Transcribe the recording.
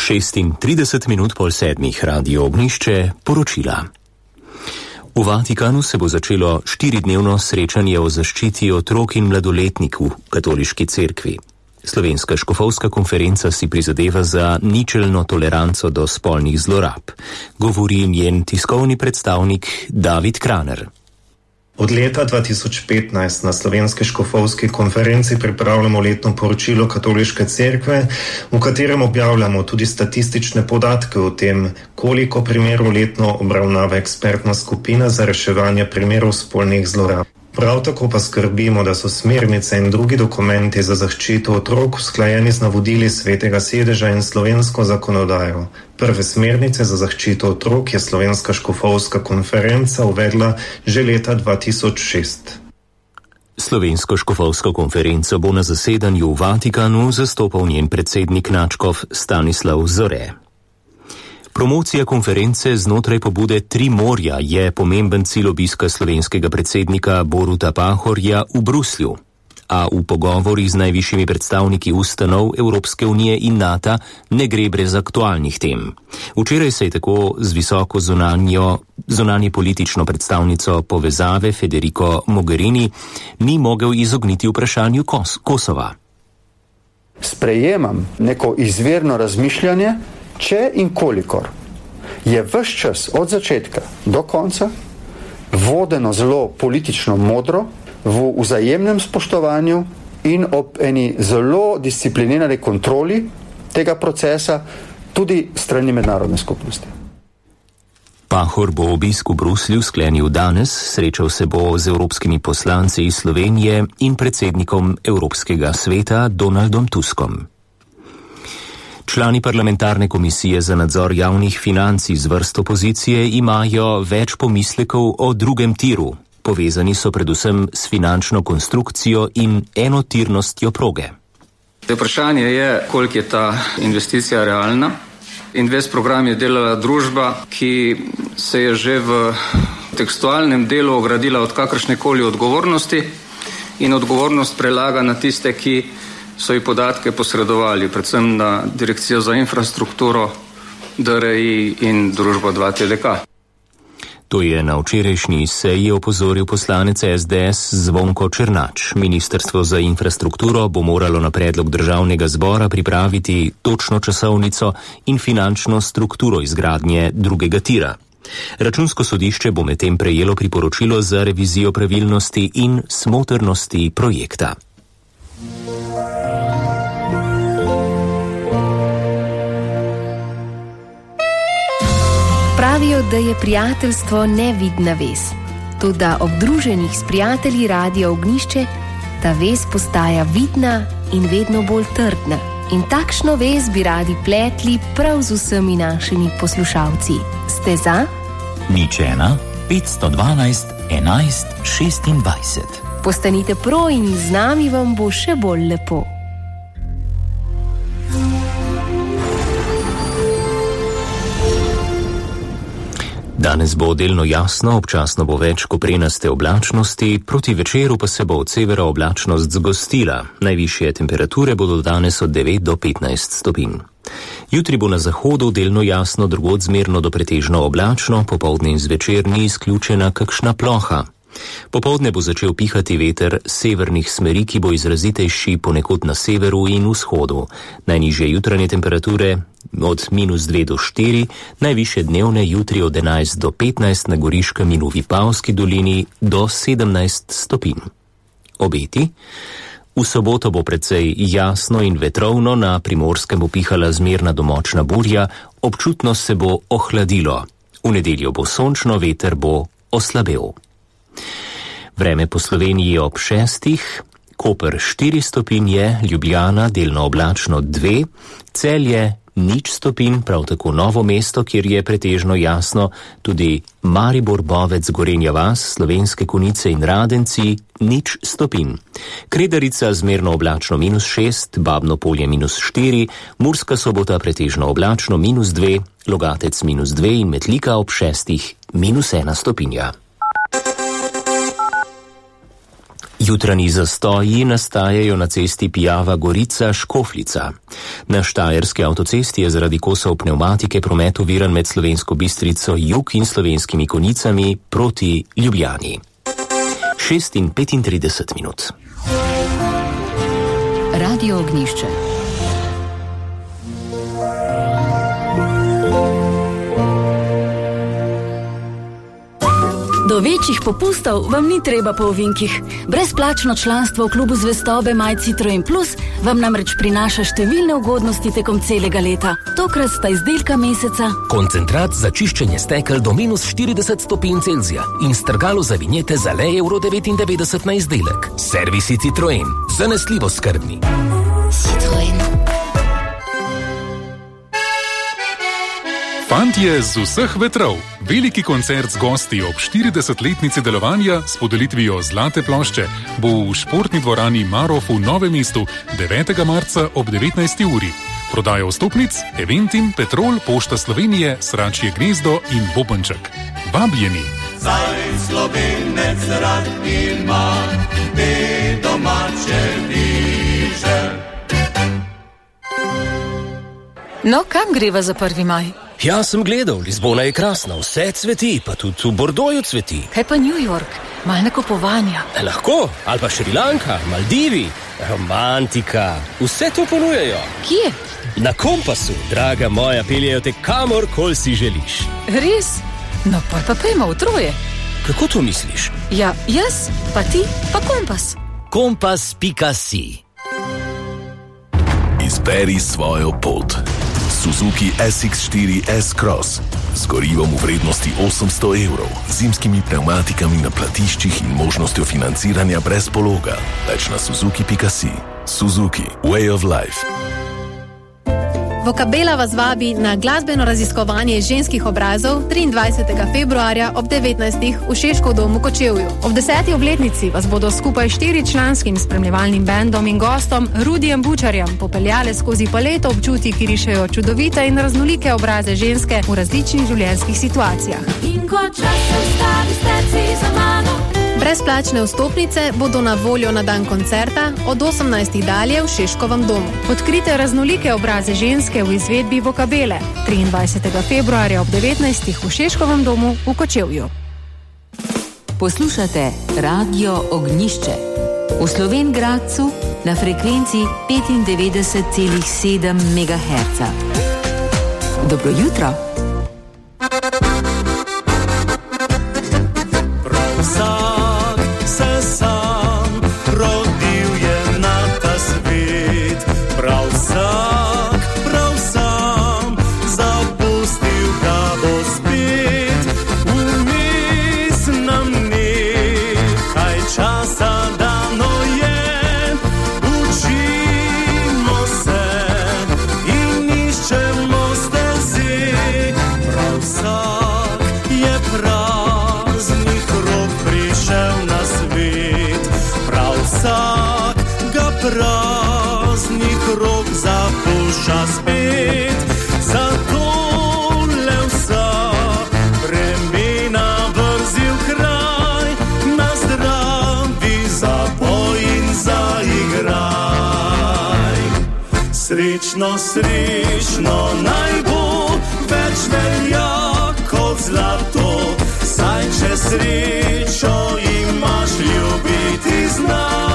6:30 Radio Ognišče, poročila. V Vatikanu se bo začelo 4-dnevno srečanje o zaščiti otrok in mladoletnikov v katoliški cerkvi. Slovenska škofovska konferenca si prizadeva za ničelno toleranco do spolnih zlorab, govori njen tiskovni predstavnik David Kraner. Od leta 2015 na Slovenski škofovski konferenci pripravljamo letno poročilo Katoliške cerkve, v katerem objavljamo tudi statistične podatke o tem, koliko primerov letno obravnava ekspertna skupina za reševanje primerov spolnih zlorab. Prav tako pa skrbimo, da so smernice in drugi dokumenti za zaščito otrok usklajeni z navodili Svetega sedeža in slovensko zakonodajo. Prve smernice za zaščito otrok je Slovenska škofovska konferenca uvedla že leta 2006. Slovensko škofovsko konferenco bo na zasedanju v Vatikanu zastopal njen predsednik nadškof Stanislav Zore. Promocija konference znotraj pobude Tri morja je pomemben cilj obiska slovenskega predsednika Boruta Pahorja v Bruslju, a v pogovorih z najvišjimi predstavniki ustanov Evropske unije in NATO ne gre brez aktualnih tem. Včeraj se je tako z visoko zunanje politično predstavnico povezave Federico Mogherini ni mogel izogniti vprašanju Kosova. Sprejemam neko izvirno razmišljanje, če in kolikor je ves čas od začetka do konca vodeno zelo politično modro, v vzajemnem spoštovanju in ob eni zelo disciplinirani kontroli tega procesa tudi strani mednarodne skupnosti. Pahor bo obisk v Bruslju sklenil danes, srečal se bo z evropskimi poslanci iz Slovenije in predsednikom Evropskega sveta Donaldom Tuskom. Člani parlamentarne komisije za nadzor javnih financ iz vrst opozicije imajo več pomislekov o drugem tiru. Povezani so predvsem s finančno konstrukcijo in enotirnostjo proge. Vprašanje je, koliko je ta investicija realna. Invest program je delala družba, ki se je že v tekstualnem delu ogradila od kakršnekoli odgovornosti in odgovornost prelaga na tiste, ki so ji podatke posredovali, predvsem na Direkcijo za infrastrukturo, DRI in družbo 2TDK. To je na včerajšnji seji opozoril poslanec SDS Zvonko Černač. Ministrstvo za infrastrukturo bo moralo na predlog državnega zbora pripraviti točno časovnico in finančno strukturo izgradnje drugega tira. Računsko sodišče bo medtem prejelo priporočilo za revizijo pravilnosti in smotrnosti projekta. Pravijo, da je prijateljstvo nevidna vez. Toda obdruženih s prijatelji Radia Ognišče ta vez postaja vidna in vedno bolj trdna. In takšno vez bi radi pletli prav z vsemi našimi poslušalci. Ste za? 01 512 11 26. Postanite pro in z nami vam bo še bolj lepo. Danes bo delno jasno, občasno bo več koprenaste oblačnosti, proti večeru pa se bo od severa oblačnost zgostila. Najvišje temperature bodo danes od 9 do 15 stopinj. Jutri bo na zahodu delno jasno, drugod zmerno do pretežno oblačno, popoldne in zvečer ni izključena kakšna ploha. Popoldne bo začel pihati veter severnih smeri, ki bo izrazitejši ponekod na severu in vzhodu. Najnižje jutranje temperature od -2 do 4, najvišje dnevne jutri od 11 do 15 na Goriškem in v Vipavski dolini do 17 stopinj. Obeti? V soboto bo precej jasno in vetrovno, na Primorskem bo pihala zmerna do močna burja, občutno se bo ohladilo. V nedeljo bo sončno, veter bo oslabel. Vreme po Sloveniji ob 6, Koper 4 stopinje, Ljubljana delno oblačno 2, Celje 0 stopinj, prav tako Novo mesto, kjer je pretežno jasno, tudi Maribor, Bovec, Gorenja vas, Slovenske Konjice in Radenci 0 stopinj. Kredarica zmerno oblačno -6, Babno Polje -4, Murska Sobota pretežno oblačno -2, Logatec -2 in Metlika ob 6 -1 stopinja. Jutranji zastoji nastajajo na cesti Pijava-Gorica-Škofljica. Na štajerski avtocesti je zaradi kosov pnevmatike promet oviran med Slovensko Bistrico jug in Slovenskimi Konjicami proti Ljubljani. 6:35. Radio Ognjišče. Do večjih popustov vam ni treba po ovinkih. Brezplačno članstvo v klubu zvestobe My Citroen Plus vam namreč prinaša številne ugodnosti tekom celega leta. Tokrat sta izdelka meseca koncentrat za čiščenje stekel do -40 stopinj Celzija in strgalo za vinjete za le €99 na izdelek. Servisi Citroen. Zanesljivo skrbni. Citroen. Fantje z vseh vetrov. Veliki koncert z gosti ob 40-letnici delovanja s podelitvijo Zlate plošče bo v športni dvorani Marof v Novem mestu 9. marca ob 19. uri. Prodaja vstopnic Eventim, Petrol, Pošta Slovenije, Sračje gnezdo in Bobenček. Vabljeni! Zdaj Slovenec rad ima te domače viže. No, kam greva za 1. maj? Ja, sem gledal, Lizbona je krasna, vse cveti, pa tudi v Bordoju cveti. Kaj pa New York? Malo nakupovanja. Lahko, ali pa Šrilanka, Maldivi, romantika, vse to ponujajo. Kje? Na Kompasu, draga moja, peljejo te kamorkoli si želiš. Res? No, pa pojmo v troje. Kako to misliš? Ja, jaz, pa ti, pa Kompas. Kompas.si. Izberi svojo pot. Suzuki SX4 S-Cross z gorivom v vrednosti €800, zimskimi pnevmatikami na platiščih in možnostjo financiranja brez pologa. Več na suzuki.si. Suzuki. Way of life. Vocabela vas vabi na glasbeno raziskovanje ženskih obrazov 23. februarja ob 19. v Šeškov domu v Kočevju. Ob 10. obletnici vas bodo skupaj 4-članskim spremljevalnim bendom in gostom Rudijem Bučarjem popeljale skozi paleto občutij, ki rišejo čudovite in raznolike obraze ženske v različnih življenjskih situacijah. In ko čas se ustavi, steci za mano. Brezplačne vstopnice bodo na voljo na dan koncerta od 18. dalje v Šeškovem domu. Odkrite raznolike obraze ženske v izvedbi Vocabele 23. februarja ob 19. v Šeškovem domu v Kočevju. Poslušate Radio Ognjišče. V Slovenj Gradcu na frekvenci 95,7 MHz. Dobro jutro. Praznik rok zapušča spet, zato le vsa vremena vrzi v kraj, na zdravi zapoj in zaigraj. Srečno, srečno naj bo, več velja kot zlato, saj če srečo imaš, ljubiti znaj.